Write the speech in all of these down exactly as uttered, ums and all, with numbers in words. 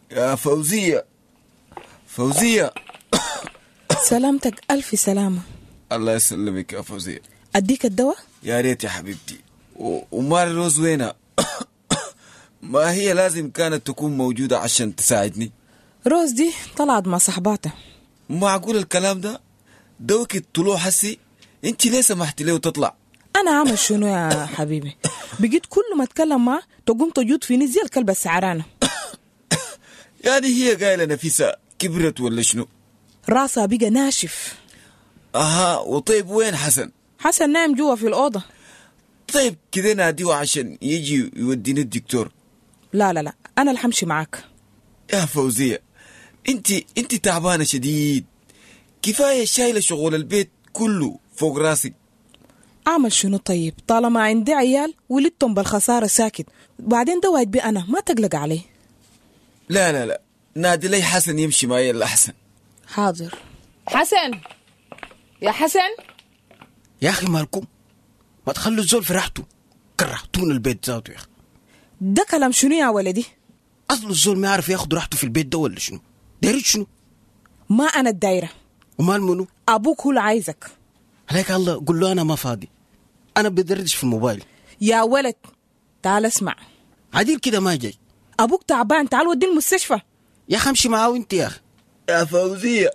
يا فوزية فوزية سلامتك، ألف سلامة. الله يسلمك يا فوزية. أديك الدواء؟ يا ريت يا حبيبتي. و... وماري روز وينها؟ ما هي لازم كانت تكون موجودة عشان تساعدني. روز دي طلعت مع صحباتها. معقول الكلام ده؟ دوك الطلوع حسي. انت ليه سمحتي له تطلع؟ أنا عامل شنو يا حبيبي؟ بقيت كل ما أتكلم معه تقوم تجود فيني زي الكلبة السعرانة. يعني هي قايلة نفيسة كبرت ولا شنو؟ راسها بقى ناشف. أها. وطيب وين حسن؟ حسن نايم جوا في الأوضة. طيب كده ناديه عشان يجي يوديني الدكتور. لا لا لا، أنا اللي حمشي معاك. يا فوزية انت انت تعبانة شديد، كفاية شايلة شغل البيت كله فوق راسك. أعمل شنو طيب؟ طالما عندي عيال ولدتهم بالخسارة ساكت، وبعدين ده واجبي أنا، ما تقلق عليه. لا لا لا، نادي لي حسن يمشي معي الأحسن. حاضر. حسن يا حسن. يا أخي مالكم ما تخلوا الزول في راحته، كرهتون البيت ذاته يا أخي. ده كلام شنو يا ولدي؟ أصل الزول ما يعرف ياخد راحته في البيت ده ولا شنو؟ دايرين شنو؟ ما أنا الدايرة. ومال منو؟ أبوك هو اللي عايزك. عليك الله قل له أنا ما فاضي، أنا بدردش في الموبايل. يا ولد تعال اسمع، عديل كده ما جاي. أبوك تعبان، تعال ودي المستشفى. يا أخي امشي معاه وانت يا أخي. يا فوزية.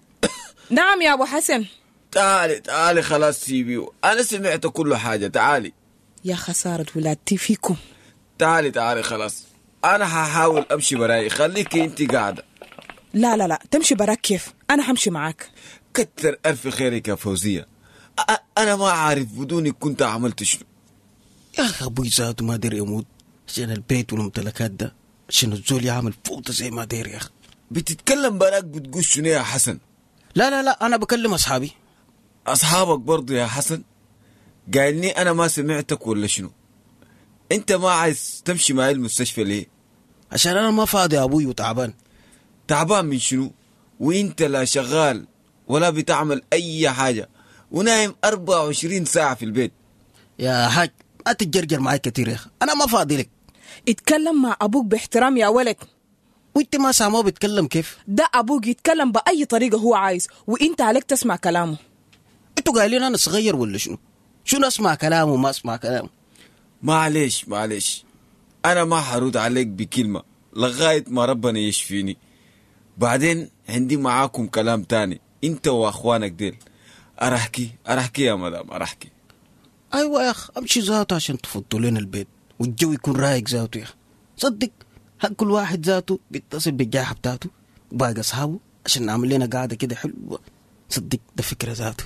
نعم يا أبو حسن. تعالي تعالي خلاص سيبيه، أنا سمعت كل حاجة. تعالي. يا خسارة ولادتي فيكم. تعالي تعالي خلاص، أنا هحاول أمشي براي، خليكي انت قاعدة. لا لا لا، تمشي براك كيف؟ أنا همشي معاك. كتر ألف خيرك يا فوزية. أ- أنا ما عارف بدونك كنت عملت شنو. يا أخي أبوي ذاته ما دير يموت عشان البيت والممتلكات ده، عشان الزول يعمل فوضى زي ما دير يا أخي. بتتكلم براك بتقول شنو يا حسن؟ لا لا لا، أنا بكلم أصحابي. أصحابك برضو يا حسن؟ قايلني أنا ما سمعتك ولا شنو؟ أنت ما عايز تمشي معي المستشفى ليه؟ عشان أنا ما فاضي يا أبوي وتعبان. تعبان من شنو؟ وإنت لا شغال ولا بتعمل أي حاجة ونايم أربعة وعشرين ساعة في البيت. يا حاج ما تتجرجر معي كتير يا أخي، أنا ما فاضي لك. اتكلم مع أبوك باحترام يا ولد. وانت ما سامعه بيتكلم كيف؟ ده أبوك يتكلم بأي طريقة هو عايز، وإنت عليك تسمع كلامه. انتوا قايلين أنا صغير ولا شنو؟ شنو أسمع كلامه وما أسمع كلامه؟ معلش معلش، أنا ما حرد عليك بكلمة لغاية ما ربنا يشفيني. بعدين عندي معاكم كلام تاني انت واخوانك ديل. أرحكي أرحكي يا مدام أرحكي. أيوة يا أخ، أمشي ذاته عشان تفضوا لنا البيت والجو يكون رايق ذاته يا أخ. صدق هل كل واحد ذاته بيتصل بالجاحة بتاعته وباقي أصحابه عشان نعمل لنا قاعدة كده حلوة. صدق ده فكرة ذاته.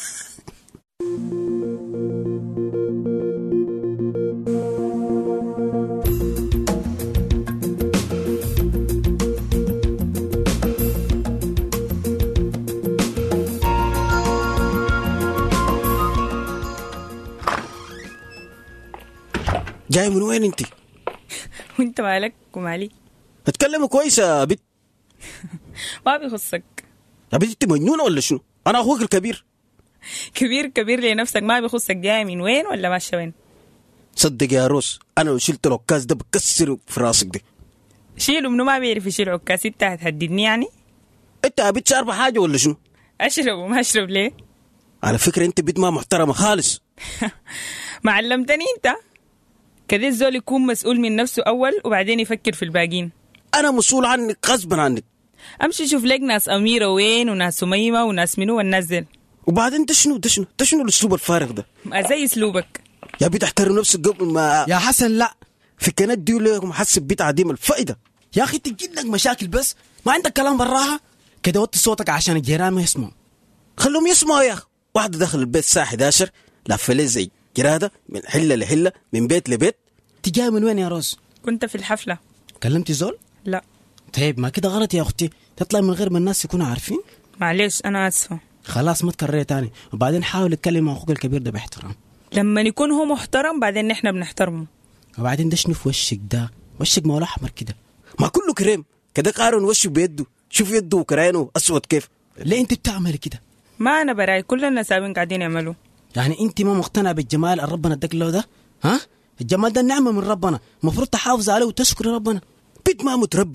جاي من وين انت؟ وانت مالك ومالي؟ اتكلم كويس يا بنت. ما بيخصك يا بنت انت مجنونه ولا شنو؟ انا اخوك الكبير. كبير كبير لنفسك، ما بيخصك جاي من وين ولا ماشي وين. صدق يا روس، انا لو شلت العكاز ده بكسر في راسك ده. شيله منو ما بيعرف يشيل عكاز، انت هتهددني يعني؟ انت يا بنت شاربه حاجه ولا شنو؟ اشرب وما اشرب ليه؟ على فكره انت بنت ما محترمه خالص. ما علمتني انت كده الزول يكون مسؤول من نفسه أول وبعدين يفكر في الباقين. أنا مسؤول عنك غصبا عنك. أمشي شوف لك ناس أميرة وين وناس سميمة وناس منو وننزل. وبعدين ده شنو ده شنو ده شنو الأسلوب الفارغ ده؟ زي أسلوبك يا بيت احترم نفسك قبل ما. يا حسن لا، في كانت ديو لكم محسب بيت عديم الفائدة. يا أخي تجي لك مشاكل بس ما عندك كلام براها كده. وطي صوتك عشان الجيران ما يسمعوا. خلهم يسمعوا يا أخي. واحدة داخل البيت الساعة إحدى عشر لفة لي زي جرادة من حلة لحلة من بيت لبيت. تجاي من وين يا روز؟ كنت في الحفلة. كلمتي زول؟ لا. طيب ما كده غلط يا أختي، تطلع من غير ما الناس يكونوا عارفين. معلش أنا أسفة. خلاص ما تكرري تاني، وبعدين حاول تكلم مع أخوك الكبير ده باحترام. لما يكون هو محترم بعدين نحن بنحترمه. وبعدين ده شنو في وشك ده؟ وشك مولا أحمر كده. ما كله كريم كده قارن وشه بيده. شوف يده وكرينه أسود كيف. ليه أنت بتعمل كده؟ ما أنا براي، كل الناس قاعدين يعملوا. يعني أنت ما مقتنع بالجمال اللي ربنا اداك له ده؟ ها؟ الجمال ده نعمة من ربنا، المفروض تحافظ عليه وتشكر ربنا. بنت ما متربية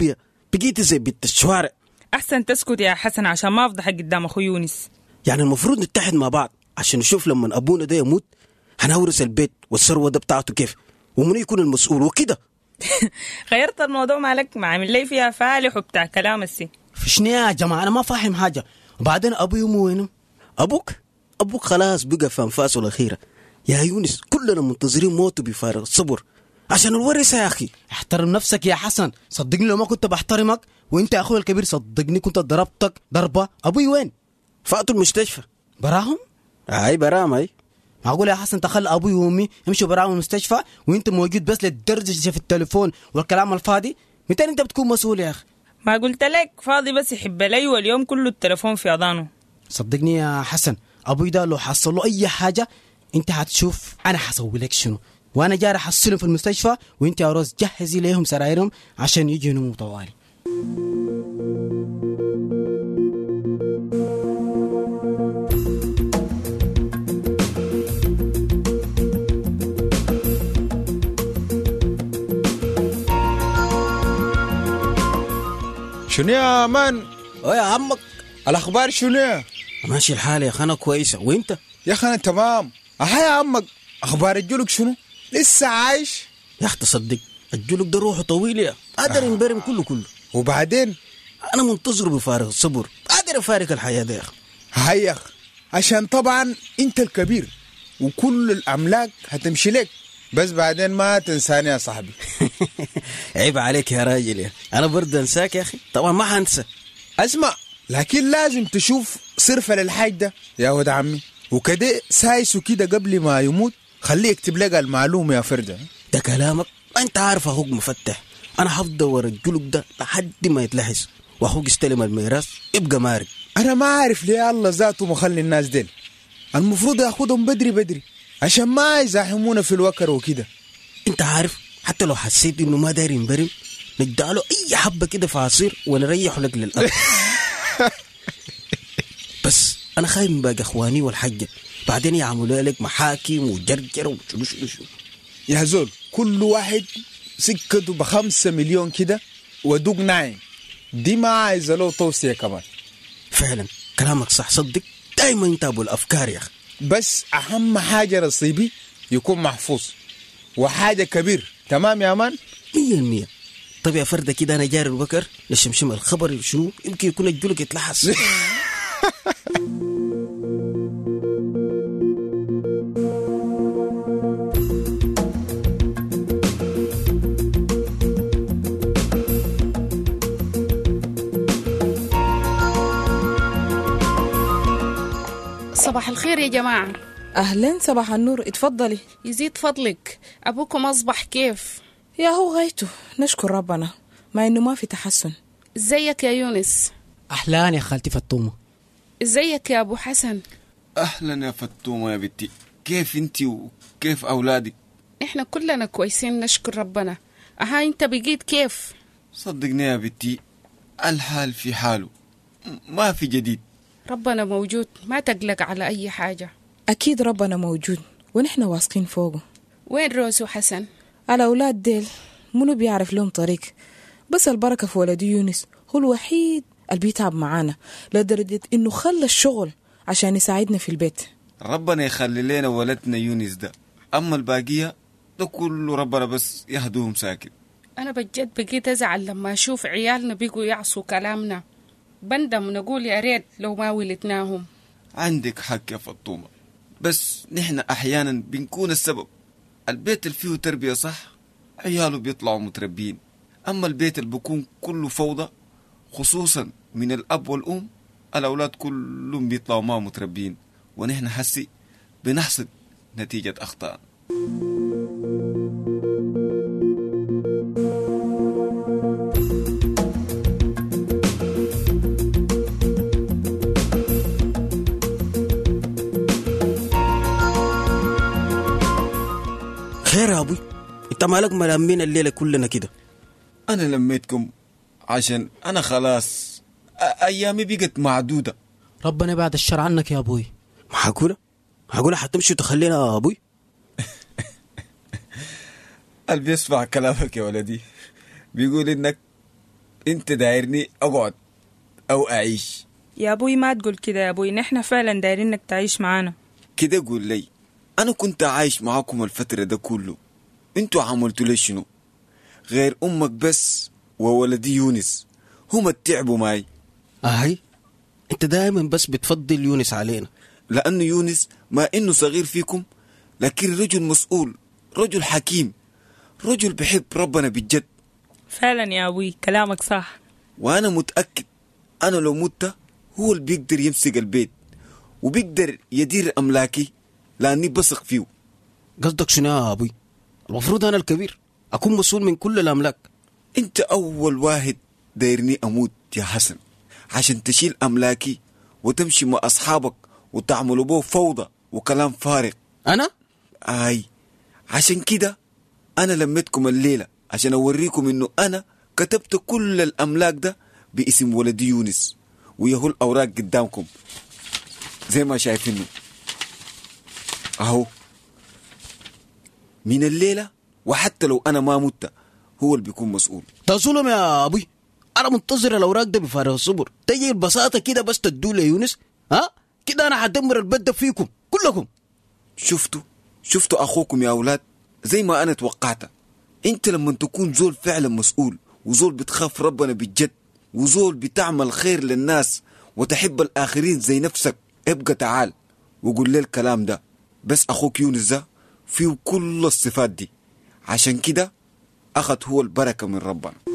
بقيت زي بنت الشوارع. أحسن تسكت يا حسن عشان ما أفضحك قدام أخو يونس. يعني المفروض نتحد مع بعض عشان نشوف لما أبونا ده يموت هنورث البيت والثروة ده بتاعته كيف ومن يكون المسؤول وكده. غيرت الموضوع مالك ما عامل لي فيها فالح وبتاع كلام السي. في شنو يا جماعة أنا ما فاهم حاجة. وبعدين أبوي وأمي وينهم؟ أبوك أبوك خلاص بقى في أنفاسه الأخيرة يا يونس. كلنا منتظرين موته بفارغ الصبر عشان الورثة يا أخي. احترم نفسك يا حسن. صدقني لو ما كنت بحترمك وانت يا أخوي الكبير صدقني كنت ضربتك ضربة. أبوي وين؟ فاتوا المستشفى. براهم؟ هاي برام هاي. معقول يا حسن تخلي أبوي وأمي يمشوا براهم المستشفى وانت موجود بس للدرجة في التليفون والكلام الفاضي؟ متى انت بتكون مسؤول يا أخي؟ ما قلت لك فاضي بس يحب لي واليوم كله التليفون في أذانه. صدقني يا حسن أبوي ده لو حصل له أي حاجة انت هتشوف أنا حسوي لك شنو. وانا جاري احصلهم في المستشفى وانت يا روز جهزي ليهم سرايرهم عشان يجوا ينوموا طوالي. شنو يا مان؟ أو يا عمك الأخبار شنو؟ ماشي الحال يا خانا كويسة. وانت؟ يا خانا تمام. أها يا عمك أخبار الجلك شنو؟ لسه عايش؟ يا أخي تصدق الجلك ده روحه طويل يا قادر ينبرم كله كله. وبعدين أنا منتظر بفارغ الصبر قادر أفارق الحياة ده يا أخي. هاي يا أخي عشان طبعا أنت الكبير وكل الأملاك هتمشي لك بس بعدين ما تنساني يا صاحبي. عيب عليك يا راجل يا أنا برضه أنساك يا أخي. طبعا ما هنسى. أسمع لكن لازم تشوف صرفة للحاج ده يا ولد عمي وكده سايسه كده قبل ما يموت خليه يكتب لك المعلومة يا فرجة. ده كلامك ما انت عارف اخوك مفتح. انا حفضل ورا الجلوك ده لحد ما يتلحس واخوك يستلم الميراث يبقى مارق. انا ما عارف ليه الله ذاته مخلي الناس ديل المفروض ياخدهم بدري بدري عشان ما يزاحمونا في الوكر وكده. انت عارف حتى لو حسيت انه ما داير ينبرم نداله اي حبة كده في عصير ونريحه لك للأرض. بس انا خايف من باقي اخواني والحجة بعدين يعملوا لك محاكم وجرجر وشنو شنو شنو. يا زول كل واحد سكته بخمسة مليون كده ودوق نايم دي ما عايزة له توصية كمان. فعلا كلامك صح. صدق دايما انت ابو الافكار يا اخي. بس اهم حاجة نصيبي يكون محفوظ وحاجة كبير. تمام يا مان؟ مية المية. طب يا فردة كده انا جاري البكر لشمشم الخبر شنو يمكن يكون الجلك يتلحس. صباح الخير يا جماعة. أهلا صباح النور. اتفضلي. يزيد فضلك أبوكم أصبح كيف؟ يا هو غايته نشكر ربنا مع إنه ما في تحسن. ازيك يا يونس؟ أحلان يا خالتي فطومة. ازيك يا أبو حسن؟ أهلا يا فتومة يا بنتي. كيف انتي وكيف أولادك؟ إحنا كلنا كويسين نشكر ربنا. أها أنت بقيت كيف؟ صدقني يا بنتي الحال في حاله ما في جديد. ربنا موجود ما تقلق على أي حاجة. أكيد ربنا موجود ونحن واثقين فوقه. وين روز وحسن؟ الأولاد ديل منو بيعرف لهم طريق بس البركة في ولد يونس هو الوحيد اللي بيتعب معانا لدرجة إنه خلى الشغل عشان يساعدنا في البيت. ربنا يخلي لنا ولدنا يونس ده. أما الباقية ده كله ربنا بس يهدوهم ساكت. أنا بجد بقيت أزعل لما أشوف عيالنا بيقوا يعصوا كلامنا. بندم نقول يا ريت لو ما ولدناهم. عندك حق يا فطومة بس نحن أحيانا بنكون السبب. البيت اللي فيه تربية صح عياله بيطلعوا متربين. أما البيت اللي بيكون كله فوضى خصوصا من الأب والأم الأولاد كلهم بيطلعوا ما متربين ونحن حسي بنحصد نتيجة أخطاء. خير يا أبوي انت مالك ملامين الليلة كلنا كده؟ أنا لميتكم عشان أنا خلاص أيامي بقت معدودة. ربنا بعد الشر عنك يا أبوي. معقولة؟ معقولة حتمشي وتخلينا يا أبوي؟ اللي بيسمع كلامك يا ولدي بيقول إنك انت دايرني اقعد او اعيش؟ يا أبوي ما تقول كده يا أبوي، نحن فعلا دايرينك تعيش معانا. كده قول لي، انا كنت عايش معاكم الفترة ده كله، انتوا عملتوا لي شنو؟ غير امك بس وولدي يونس هم تعبوا معي. اهي انت دائما بس بتفضل يونس علينا. لانه يونس ما انه صغير فيكم، لكن رجل مسؤول، رجل حكيم، رجل بحب ربنا بالجد. فعلا يا أبوي كلامك صح. وانا متأكد انا لو مت هو اللي بيقدر يمسك البيت وبيقدر يدير املاكي، لاني بثق فيه. قصدك شنو يا ابوي؟ المفروض انا الكبير اكون مسؤول من كل الاملاك. انت اول واحد دايرني اموت يا حسن عشان تشيل املاكي وتمشي مع اصحابك وتعملوا به فوضى وكلام فارغ. انا اي عشان كده انا لميتكم الليله عشان اوريكم انه انا كتبت كل الاملاك ده باسم ولدي يونس، ويهو الاوراق قدامكم زي ما شايفينه اهو. من الليله وحتى لو انا ما مت هو اللي بيكون مسؤول. ده ظلم يا ابوي، انا منتظر الاوراق ده بفارغ الصبر. تجي البساطه كده بس تدوا لي يونس، ها كده انا هدمر البلد ده فيكم كلكم. شفتوا شفتوا اخوكم يا اولاد؟ زي ما انا توقعت. انت لما تكون زول فعلا مسؤول وزول بتخاف ربنا بالجد وزول بتعمل خير للناس وتحب الاخرين زي نفسك، ابقى تعال وقول لي الكلام ده. بس اخوك يونس ده فيه كل الصفات دي، عشان كده اخذ هو البركة من ربنا.